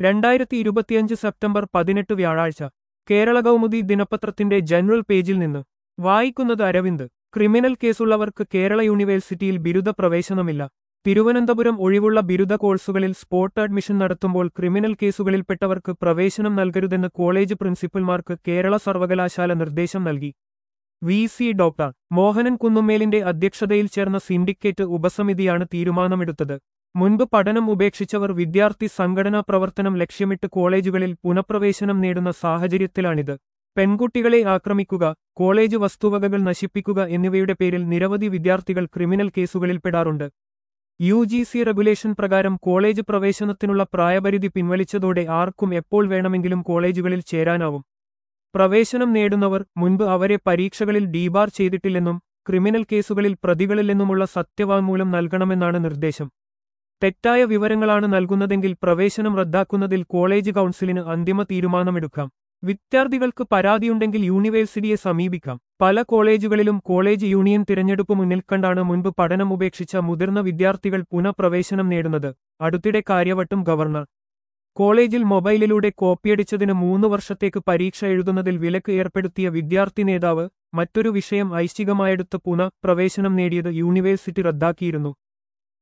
2025 September 18 വ്യാഴാഴ്ച കേരള കൗമുദി ദിനപത്രത്തിന്റെ general പേജിൽ നിന്ന് വായിക്കുന്നത് അരവിന്ദ്. ക്രിമിനൽ കേസുള്ളവർക്ക് കേരള യൂണിവേഴ്സിറ്റിയിൽ ബിരുദ പ്രവേശനമില്ല. തിരുവനന്തപുരം ഒഴിവുള്ള ബിരുദ കോഴ്സുകളിൽ സ്പോട്ട് അഡ്മിഷൻ നടത്തുമ്പോൾ ക്രിമിനൽ കേസുകളിൽപ്പെട്ടവർക്ക് പ്രവേശനം നൽകരുതെന്ന് കോളേജ് പ്രിൻസിപ്പൽമാർക്ക് കേരള സർവകലാശാല നിർദ്ദേശം നൽകി. വി. ഡോക്ടർ മോഹനൻ കുന്നുമ്മേലിന്റെ അധ്യക്ഷതയിൽ ചേർന്ന സിൻഡിക്കേറ്റ് ഉപസമിതിയാണ് തീരുമാനമെടുത്തത്. മുൻപ് പഠനം ഉപേക്ഷിച്ചവർ വിദ്യാർത്ഥി സംഘടനാ പ്രവർത്തനം ലക്ഷ്യമിട്ട് കോളേജുകളിൽ പുനഃപ്രവേശനം നേടുന്ന സാഹചര്യത്തിലാണിത്. പെൺകുട്ടികളെ ആക്രമിക്കുക, കോളേജ് വസ്തുവകകൾ നശിപ്പിക്കുക എന്നിവയുടെ പേരിൽ നിരവധി വിദ്യാർത്ഥികൾ ക്രിമിനൽ കേസുകളിൽപ്പെടാറുണ്ട്. UGC റെഗുലേഷൻ പ്രകാരം കോളേജ് പ്രവേശനത്തിനുള്ള പ്രായപരിധി പിൻവലിച്ചതോടെ ആർക്കും എപ്പോൾ വേണമെങ്കിലും കോളേജുകളിൽ ചേരാനാവും. പ്രവേശനം നേടുന്നവർ മുൻപ് അവരെ പരീക്ഷകളിൽ ഡീബാർ ചെയ്തിട്ടില്ലെന്നും ക്രിമിനൽ കേസുകളിൽ പ്രതികളില്ലെന്നുമുള്ള സത്യവാങ്മൂലം നൽകണമെന്നാണ് നിർദ്ദേശം. തെറ്റായ വിവരങ്ങളാണ് നൽകുന്നതെങ്കിൽ പ്രവേശനം റദ്ദാക്കുന്നതിൽ കോളേജ് കൗൺസിലിന് അന്തിമ തീരുമാനമെടുക്കാം. വിദ്യാർത്ഥികൾക്ക് പരാതിയുണ്ടെങ്കിൽ യൂണിവേഴ്സിറ്റിയെ സമീപിക്കാം. പല കോളേജുകളിലും കോളേജ് യൂണിയൻ തിരഞ്ഞെടുപ്പ് മുന്നിൽ കണ്ടാണ് മുൻപ് പഠനം ഉപേക്ഷിച്ച മുതിർന്ന വിദ്യാർത്ഥികൾ പുനഃപ്രവേശനം നേടുന്നത്. അടുത്തിടെ കാര്യവട്ടം ഗവർണർ കോളേജിൽ മൊബൈലിലൂടെ കോപ്പിയടിച്ചതിന് 3 വർഷത്തേക്ക് പരീക്ഷ എഴുതുന്നതിൽ വിലക്ക് ഏർപ്പെടുത്തിയ വിദ്യാർത്ഥി നേതാവ് മറ്റൊരു വിഷയം ഐച്ഛികമായെടുത്ത് പുനഃപ്രവേശനം നേടിയത് യൂണിവേഴ്സിറ്റി റദ്ദാക്കിയിരുന്നു.